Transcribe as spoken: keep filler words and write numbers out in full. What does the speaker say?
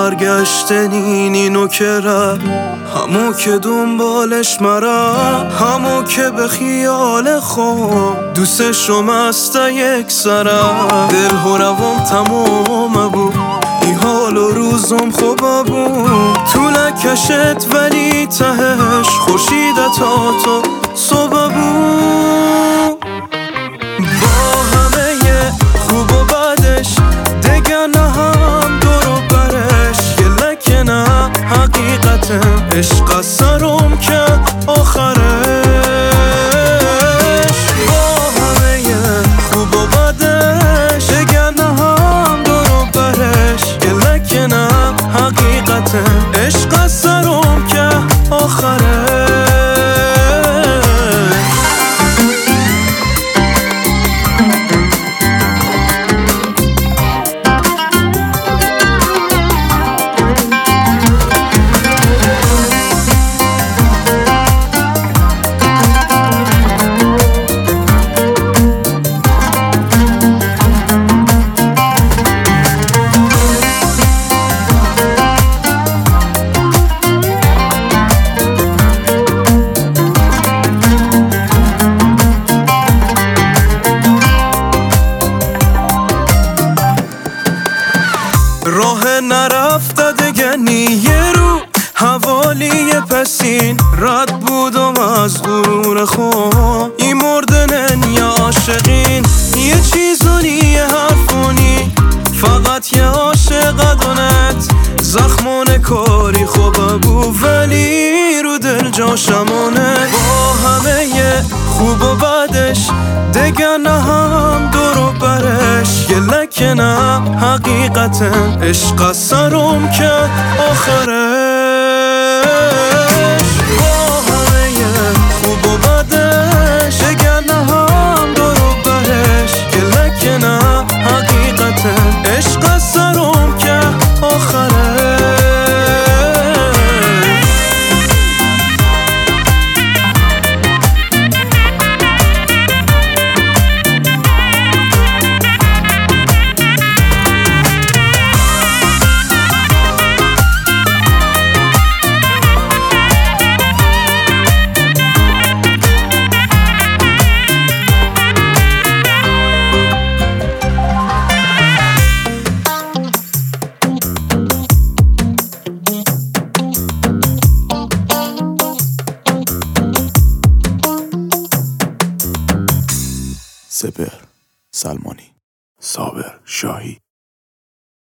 برگشتنین اینو که رفت، همو که دنبالش مرا، همو که به خیال خود دوستشو مست یک سرم. دل و روام تمام بود، این حال و روزم خوبا بود، تو نکشت ولی تهش خورشید تا تو صبح بود. با همه خوب و بدش دیگه نه هم دور و برش، یه لکه نه حقیقت عشق سرم که آخرش. با همه خوب و بدش دیگه نه هم دور و برش، یه لکه نه حقیقت عشق سرم که آخرش. راه نرفته دگنی یه رو حوالی پسین رد بودم از غرور خود، این مردنن یا عاشقین یه چیزونی یه حرفونی، فقط یه عاشق دونت زخمون کاری خوبه بود ولی رو دل جاشمونه. با همه خوب و بدش دیگه نه هم دور و برش، یه لکه نه حقیقت عشق سرم که آخرش. با همه خوب و بدش دیگه نه هم دور و برش، یه لکه نه حقیقت عشق سرم که آخرش. سپهر سلمانی، صابر شاهی.